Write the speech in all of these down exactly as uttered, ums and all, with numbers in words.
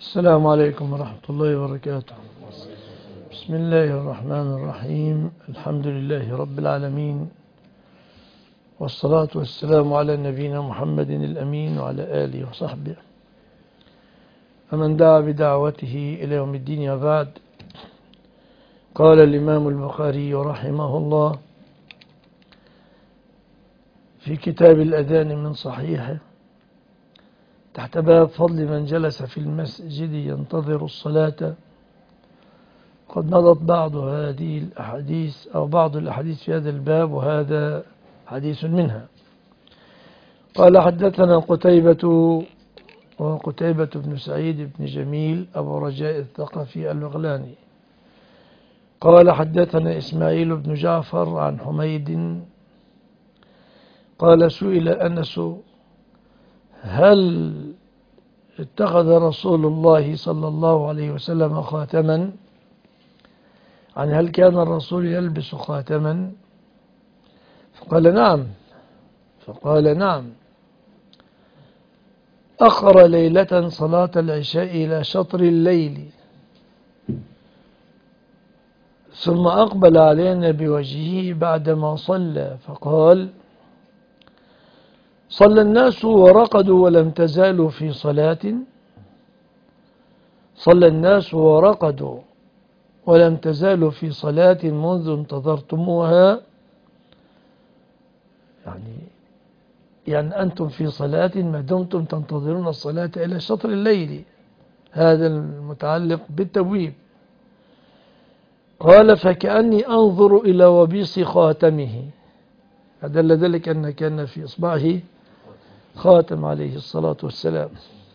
السلام عليكم ورحمة الله وبركاته. بسم الله الرحمن الرحيم. الحمد لله رب العالمين، والصلاة والسلام على نبينا محمد الأمين وعلى آله وصحبه ومن دعا بدعوته إلى يوم الدين. وبعد، قال الإمام البخاري رحمه الله في كتاب الأذان من صحيحه تحت باب فضل من جلس في المسجد ينتظر الصلاة. قد مضت بعض هذه الأحاديث أو بعض الأحاديث في هذا الباب، وهذا حديث منها. قال: حدثنا قتيبة وقتيبة بن سعيد بن جميل أبو رجاء الثقفي البغلاني قال: حدثنا إسماعيل بن جعفر عن حميد قال: سئل أنس: هل اتخذ رسول الله صلى الله عليه وسلم خاتما؟ يعني هل كان الرسول يلبس خاتما؟ فقال: نعم. فقال: نعم. أخر ليلة صلاة العشاء إلى شطر الليل، ثم أقبل علينا بوجهه بعدما صلى فقال: صلى الناس ورقدوا ولم تزالوا في صلاة صلى الناس ورقدوا ولم تزالوا في صلاة منذ انتظرتموها. يعني يعني أنتم في صلاة ما دمتم تنتظرون الصلاة إلى شطر الليل. هذا المتعلق بالتبويب. قال: فكأني أنظر إلى وبيص خاتمه. دل ذلك أن كان في إصبعه خاتم عليه الصلاة والسلام.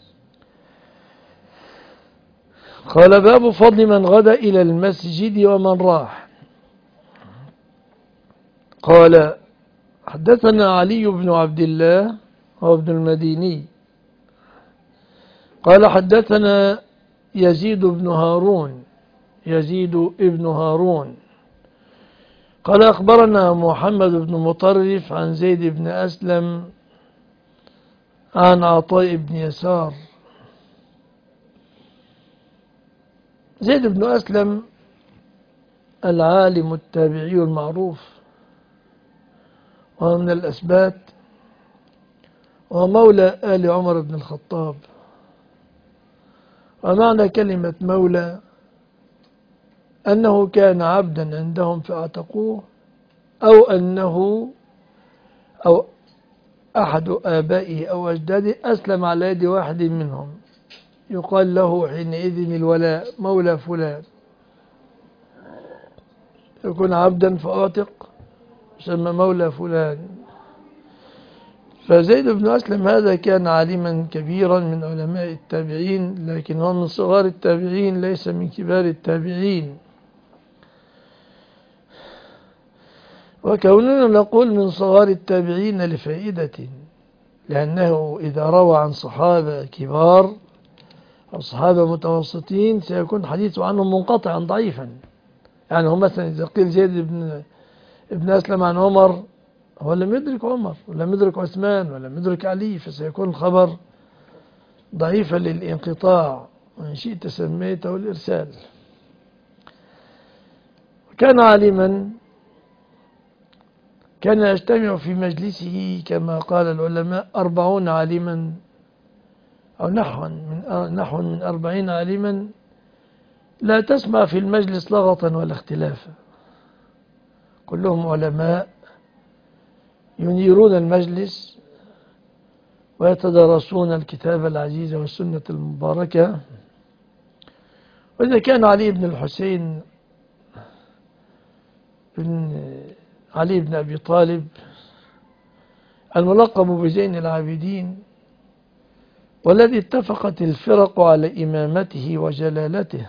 قال: باب فضل من غدا إلى المسجد ومن راح. قال: حدثنا علي بن عبد الله وابن المديني قال: حدثنا يزيد بن هارون يزيد ابن هارون قال: أخبرنا محمد بن مطرف عن زيد بن أسلم عن عطاء بن يسار. زيد بن أسلم العالم التابعي المعروف ومن الأسبات، ومولى آل عمر بن الخطاب. ومعنى كلمة مولى أنه كان عبدا عندهم فاعتقوه، أو أنه أو أحد آبائه أو أجداده أسلم على يد واحد منهم، يقال له حينئذ الولاء، مولى فلان. يكون عبدا فاعتق يسمى مولى فلان. فزيد بن أسلم هذا كان عالما كبيرا من علماء التابعين، لكن هو من صغار التابعين ليس من كبار التابعين. وكوننا نقول من صغار التابعين لفائدة، لأنه إذا روى عن صحابة كبار أو صحابة متوسطين سيكون حديثه عنهم منقطعا ضعيفا. يعني هم مثلا إذا قيل زيد بن ابن أسلم عن عمر، هو لم يدرك عمر ولم يدرك عثمان ولم يدرك علي، فسيكون الخبر ضعيفا للانقطاع، وإن شئت سميته الإرسال. كان عالما، كان يجتمع في مجلسه كما قال العلماء أربعون عالما أو نحو من نحو من أربعين عالما، لا تسمع في المجلس لغطا ولا اختلافا، كلهم علماء ينيرون المجلس ويتدارسون الكتاب العزيز والسنة المباركة. وإذا كان علي بن الحسين بن علي بن أبي طالب الملقب بزين العابدين، والذي اتفقت الفرق على إمامته وجلالته،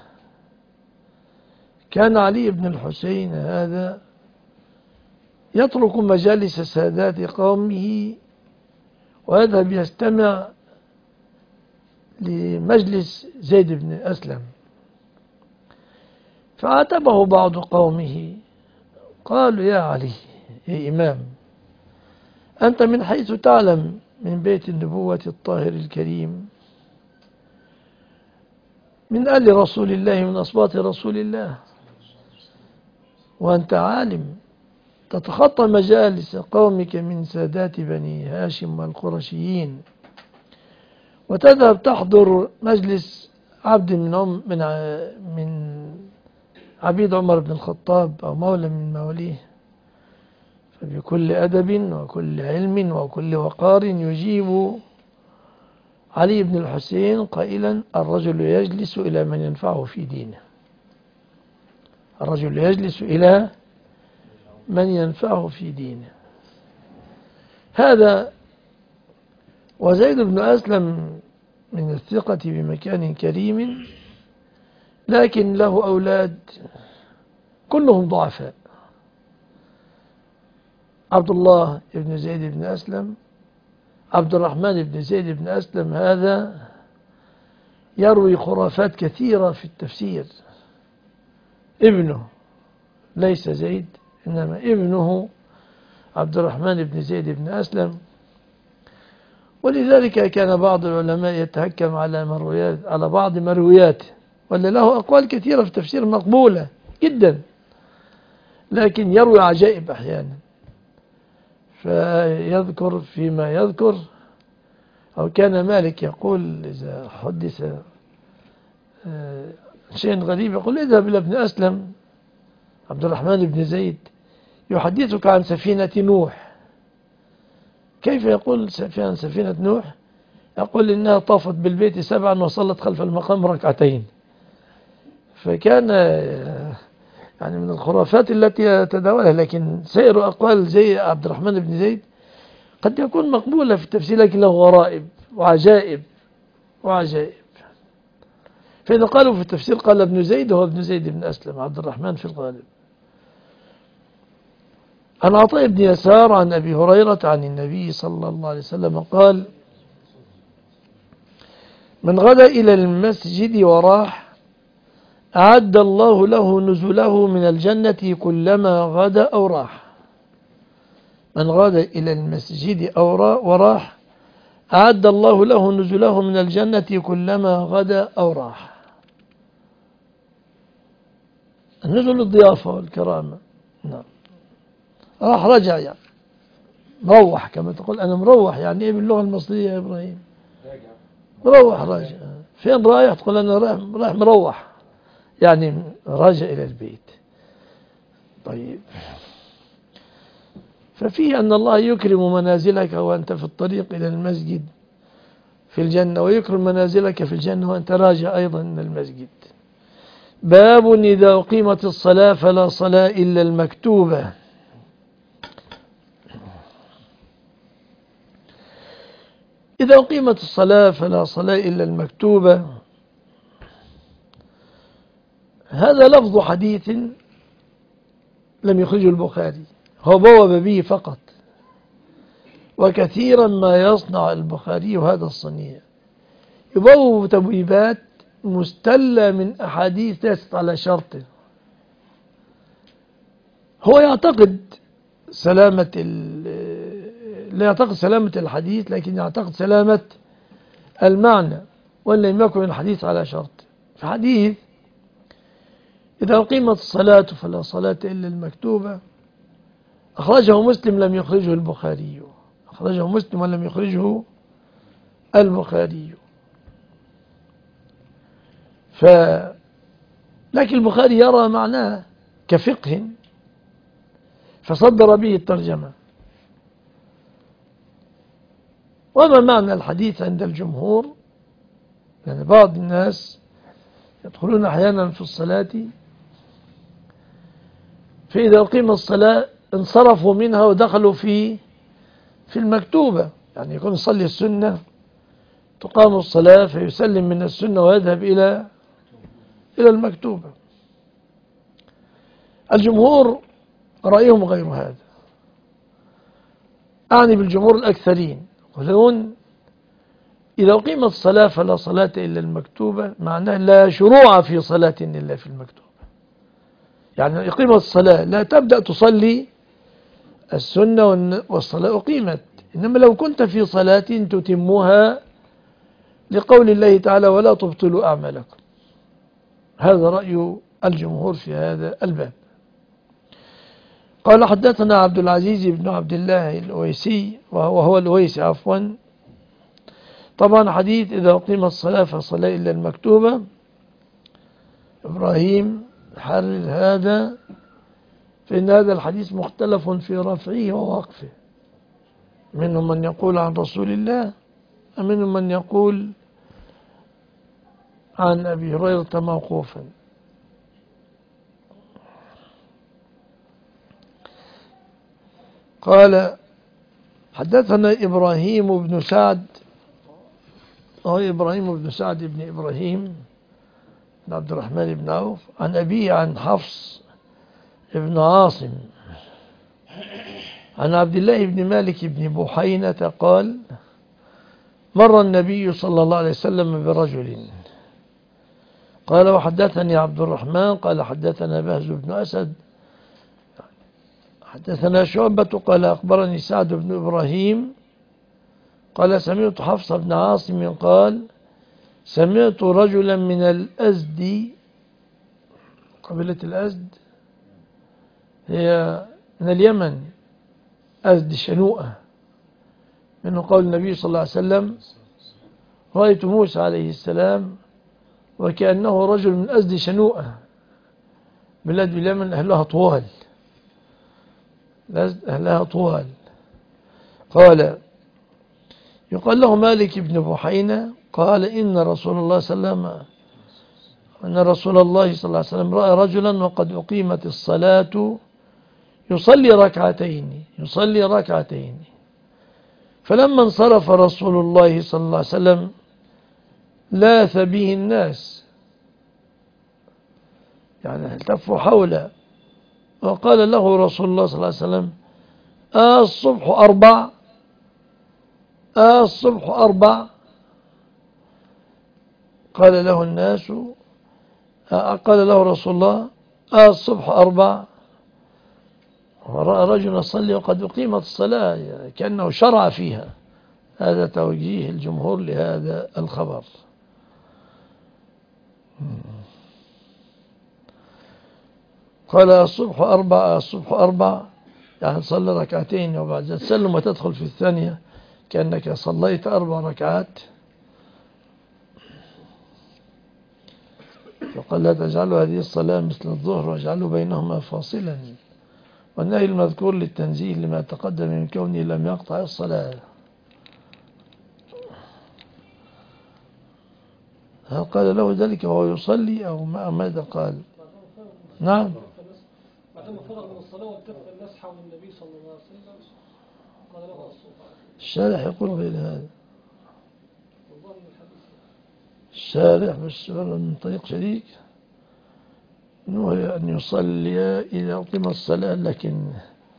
كان علي بن الحسين هذا يترك مجالس سادات قومه ويذهب يستمع لمجلس زيد بن أسلم. فعاتبه بعض قومه، قالوا: يا علي يا إمام، أنت من حيث تعلم من بيت النبوة الطاهر الكريم، من آل رسول الله، من أصوات رسول الله، وأنت عالم تتخطى مجالس قومك من سادات بني هاشم والقرشيين، وتذهب تحضر مجلس عبد من عم من من عبيد عمر بن الخطاب أو مولى من مواليه، فبكل أدب وكل علم وكل وقار يجيب علي بن الحسين قائلا: الرجل يجلس إلى من ينفعه في دينه، الرجل يجلس إلى من ينفعه في دينه. هذا وزيد بن أسلم من الثقة بمكان كريم، لكن له أولاد كلهم ضعفاء. عبد الله بن زيد بن أسلم، عبد الرحمن بن زيد بن أسلم هذا يروي خرافات كثيرة في التفسير. ابنه ليس زيد إنما ابنه عبد الرحمن بن زيد بن أسلم، ولذلك كان بعض العلماء يتهكم على مرويات على بعض مروياته، ولا له أقوال كثيرة في التفسير مقبولة جدا، لكن يروي عجائب أحيانا. فيذكر فيما يذكر، أو كان مالك يقول إذا حدث شيء غريب يقول: اذهب إلى ابن أسلم عبد الرحمن بن زيد يحدثك عن سفينة نوح. كيف يقول عن سفينة نوح؟ يقول إنها طافت بالبيت سبعا وصلت خلف المقام ركعتين. فكان يعني من الخرافات التي يتداولها، لكن سائر أقوال زي عبد الرحمن بن زيد قد يكون مقبولة في التفسير، لكن له غرائب وعجائب وعجائب. فإذا قالوا في التفسير قال ابن زيد هو ابن زيد بن أسلم، عبد الرحمن في الغالب. عن عطاء بن يسار عن أبي هريرة عن النبي صلى الله عليه وسلم قال: من غدا إلى المسجد وراح أعد الله له نزله من الجنة كلما غدا أو راح. من غدا إلى المسجد أو وراح أعد الله له نزله من الجنة كلما غدا أو راح. النزل الضيافة والكرامة. نعم. راح رجع يعني مروح، كما تقول أنا مروح، يعني إيه باللغة المصرية يا إبراهيم؟ مروح راجع. فين رايح؟ تقول أنا رايح رايح مروح، يعني راجع إلى البيت. طيب، ففيه أن الله يكرم منازلك وأنت في الطريق إلى المسجد في الجنة، ويكرم منازلك في الجنة وأنت راجع أيضا من المسجد. باب إذا أقيمت الصلاة فلا صلاة إلا المكتوبة. إذا أقيمت الصلاة فلا صلاة إلا المكتوبة، هذا لفظ حديث لم يخرجه البخاري، هو بوب به فقط، وكثيرا ما يصنع البخاري هذا الصنيع، يبوب تبويبات مستلة من أحاديث ليست على شرطه. هو يعتقد سلامة لا يعتقد سلامة الحديث، لكن يعتقد سلامة المعنى، وإن لم يكن الحديث على شرط. في حديث إذا أقيمت الصلاة فلا صلاة إلا المكتوبة، أخرجه مسلم لم يخرجه البخاري، أخرجه مسلم ولم يخرجه البخاري. ف لكن البخاري يرى معناه كفقه فصدر به الترجمة. وما معنى الحديث عند الجمهور؟ يعني بعض الناس يدخلون أحيانا في الصلاة فإذا أقيم الصلاة انصرفوا منها ودخلوا في في المكتوبة، يعني يكون يصلي السنة تقام الصلاة فيسلم من السنة ويذهب إلى إلى المكتوبة. الجمهور رأيهم غير هذا، أعني بالجمهور الأكثرين، يقولون إذا أقيمت الصلاة فلا صلاة إلا المكتوبة، معناه لا شروع في صلاة إلا في المكتوبة. يعني إقيمت الصلاة لا تبدأ تصلي السنة والصلاة أقيمت، إنما لو كنت في صلاة تتمها لقول الله تعالى ولا تبطلوا أعمالكم. هذا رأي الجمهور في هذا الباب. قال حدثنا عبد العزيز بن عبد الله الأويسي وهو الأويسي عفوا. طبعا حديث إذا أقيم الصلاة فصلاة إلا المكتوبة، إبراهيم حرر هذا، فإن هذا الحديث مختلف في رفعه ووقفه، منهم من يقول عن رسول الله ومنهم من يقول عن أبي هريرة موقوفا. قال حدثنا إبراهيم بن سعد، هو إبراهيم بن سعد بن إبراهيم بن عبد الرحمن بن عوف، عن أبيه عن حفص بن عاصم عن عبد الله بن مالك بن بحينة قال مر النبي صلى الله عليه وسلم برجل. قال وحدثني عبد الرحمن قال حدثنا بهز بن أسد حدثنا شعبة قال أخبرني سعد بن إبراهيم قال سمعت حفص بن عاصم قال سمعت رجلا من الأزد، قبيلة الأزد هي من اليمن، أزد شنوءة، منه قول النبي صلى الله عليه وسلم رأيت موسى عليه السلام وكأنه رجل من أزد شنوءة، بلاد اليمن أهلها طوال، أهلها طوال. قال يقال له مالك بن بحينة قال إن رسول الله صلى الله عليه وسلم أن رسول الله صلى الله عليه وسلم رأى رجلا وقد أقيمت الصلاة يصلي ركعتين يصلي ركعتين فلما انصرف رسول الله صلى الله عليه وسلم لاث به الناس، يعني التفوا حوله، وقال له رسول الله صلى الله عليه وسلم آه الصبح أربع آه الصبح أربع. قال له الناس آه قال له رسول الله آه الصبح أربع، ورأى رجل يصلي وقد أقيمت الصلاة، يعني كأنه شرع فيها. هذا توجيه الجمهور لهذا الخبر. قال الصبح أربع الصبح أربع يعني صلى ركعتين وبعد ذلك تسلم وتدخل في الثانية كأنك صليت أربع ركعات. فقال لا تجعلوا هذه الصلاة مثل الظهر واجعلوا بينهما فاصلا، والنهي المذكور للتنزيه لما تقدم من كونه لم يقطع الصلاة. هل قال له ذلك وهو يصلي أو ماذا قال؟ نعم بعدما فرغ من الصلاة والتفت الناس حول النبي صلى الله عليه وسلم قال له الصبح. الشارح يقول غير هذا، الشارح بس من طريق شريك إنه أن يصلي إذا أقيم الصلاة، لكن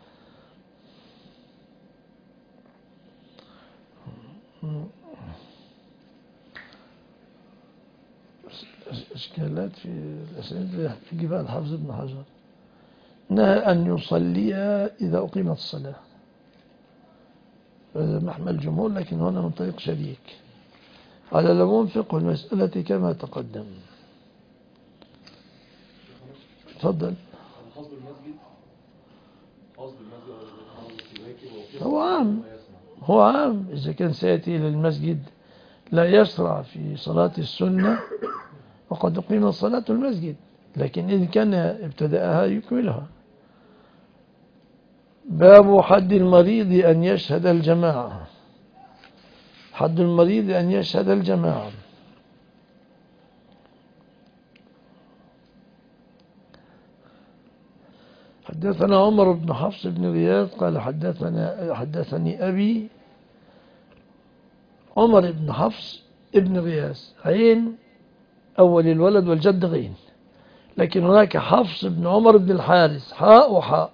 إشكالات في الأسئلة في جبال حافظ بن حجر، نهى أن يصلي إذا أقيمت الصلاة، هذا محمل الجمهور، لكن هنا من طريق شريك على العموم فقه المسألة كما تقدم. تفضل. هو عام هو عام إذا كان سيأتي إلى المسجد لا يسرع في صلاة السنة وقد أقيمت صلاة المسجد، لكن إذا كان ابتدأها يكملها. باب حد المريض أن يشهد الجماعة. حد المريض أن يشهد الجماعة. حدثنا عمر بن حفص بن غياث قال حدثنا حدثني أبي عمر بن حفص بن غياث، عين أول الولد والجد غين، لكن هناك حفص بن عمر بن الحارث حاء وحاء.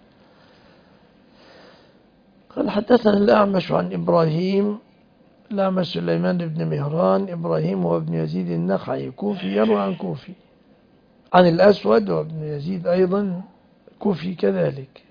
قال حدثنا الأعمش عن إبراهيم، الأعمش سليمان بن مهران، إبراهيم هو ابن يزيد النخعي كوفي يروي عن كوفي، عن الأسود وابن يزيد أيضا كوفي كذلك.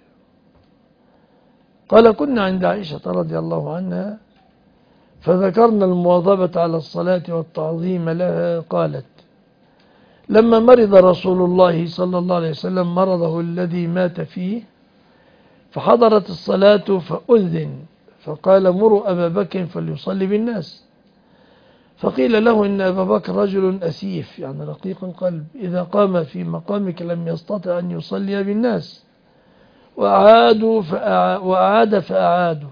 قال كنا عند عائشة رضي الله عنها فذكرنا المواظبة على الصلاة والتعظيم لها، قالت لما مرض رسول الله صلى الله عليه وسلم مرضه الذي مات فيه فحضرت الصلاة فأذن فقال مروا أبا بكر فليصلي بالناس. فقيل له إن أبا بكر رجل أسيف يعني رقيق القلب، إذا قام في مقامك لم يستطع أن يصلي بالناس، وأعادوا فأع... وأعاد فأعادوا.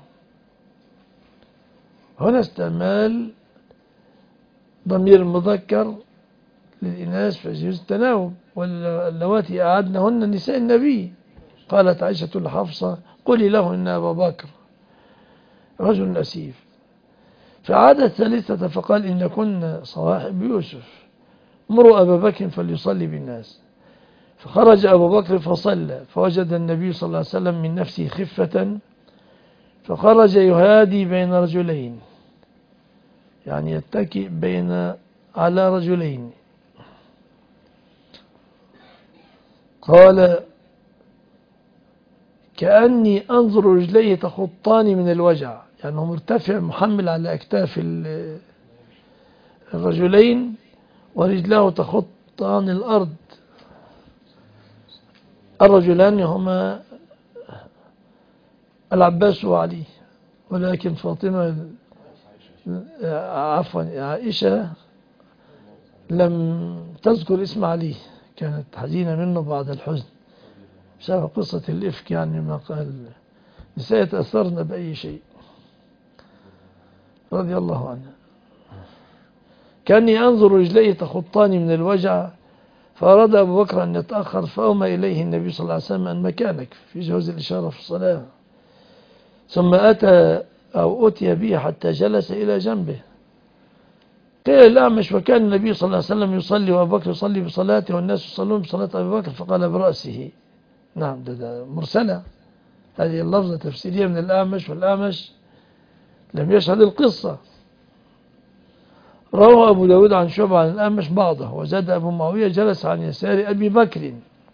هنا استعمال ضمير المذكر للإناث فيجوز التناوب، واللواتي أعادنهن نساء النبي. قالت عائشة لحفصة قولي له إن أبا بكر رجل أسيف. فعاد الثالثة فقال إن كنا صواحب يوسف مروا أبا بكر فليصلي بالناس. فخرج أبو بكر فصلى فوجد النبي صلى الله عليه وسلم من نفسه خفة فخرج يهادي بين رجلين يعني يتكئ بين على رجلين. قال كأني أنظر رجليه تخطان من الوجع، يعني هو مرتفع محمل على أكتاف الرجلين ورجلاه تخطان الأرض. الرجلان هما العباس وعلي، ولكن فاطمة عفوا عائشة لم تذكر اسم علي، كانت حزينة منه بعد الحزن بسبب قصة الإفك، يعني ما قال نساء يتأثرن بأي شيء رضي الله عنها. كأني أنظر رجليه تخطان من الوجع فأراد أبو بكر أن يتأخر فأومى إليه النبي صلى الله عليه وسلم أن مكانك في جواز الإشارة في الصلاة. ثم أتى أو أتي به حتى جلس إلى جنبه. قيل الأعمش وكان النبي صلى الله عليه وسلم يصلي وأبو بكر يصلي بصلاته والناس يصلون بصلاة أبي بكر فقال برأسه. نعم ده, ده مرسلة، هذه اللفظة تفسيرية من الأعمش، والأعمش لم يشهد القصة. روى أبو داود عن شعبة عن الأعمش بعضه وزاد أبو معاوية جلس عن يسار أبي بكر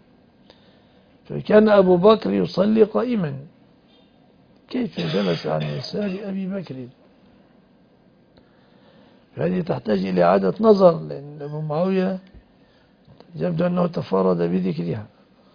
فكان أبو بكر يصلي قائما، كيف جلس عن يسار أبي بكر؟ هذه تحتاج إلى إعادة نظر، لأن أبو معاوية يبدو أنه تفرد بذكرها.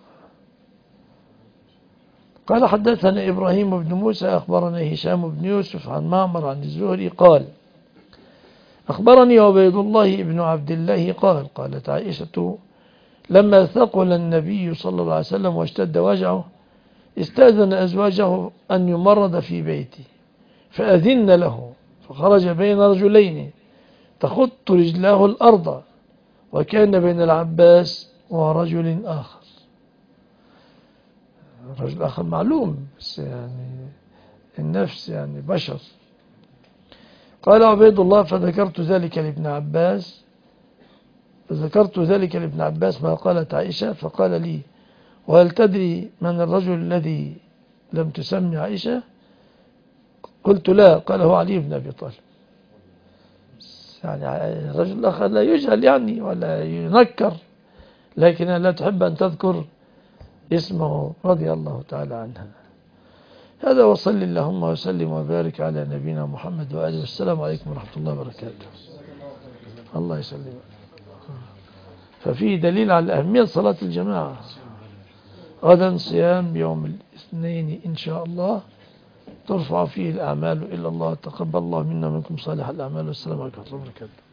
قال حدثنا إبراهيم بن موسى أخبرنا هشام بن يوسف عن معمر عن الزهري قال أخبرني عبيد الله بن عبد الله قال قالت عائشة لما ثقل النبي صلى الله عليه وسلم واشتد وجعه استأذن أزواجه أن يمرض في بيته فأذن له فخرج بين رجلين تخط رجلاه الأرض وكان بين العباس ورجل آخر. رجل آخر معلوم بس يعني النفس يعني بشر. قال عبيد الله فذكرت ذلك لابن عباس فذكرت ذلك لابن عباس ما قالت عائشة فقال لي وهل تدري من الرجل الذي لم تسمي عائشة؟ قلت لا. قال هو علي بن أبي طالب. يعني الرجل الآخر لا يجهل يعني ولا ينكر، لكنها لا تحب أن تذكر اسمه رضي الله تعالى عنها. هذا وصل اللهم وسلم وبارك على نبينا محمد وآله والسلام عليكم ورحمة الله وبركاته. الله يسلم. ففيه دليل على أهمية صلاة الجماعة. غدا صيام يوم الاثنين إن شاء الله ترفع فيه الأعمال إلى الله. تقبل الله منا منكم صالح الأعمال والسلام عليكم ورحمة الله وبركاته.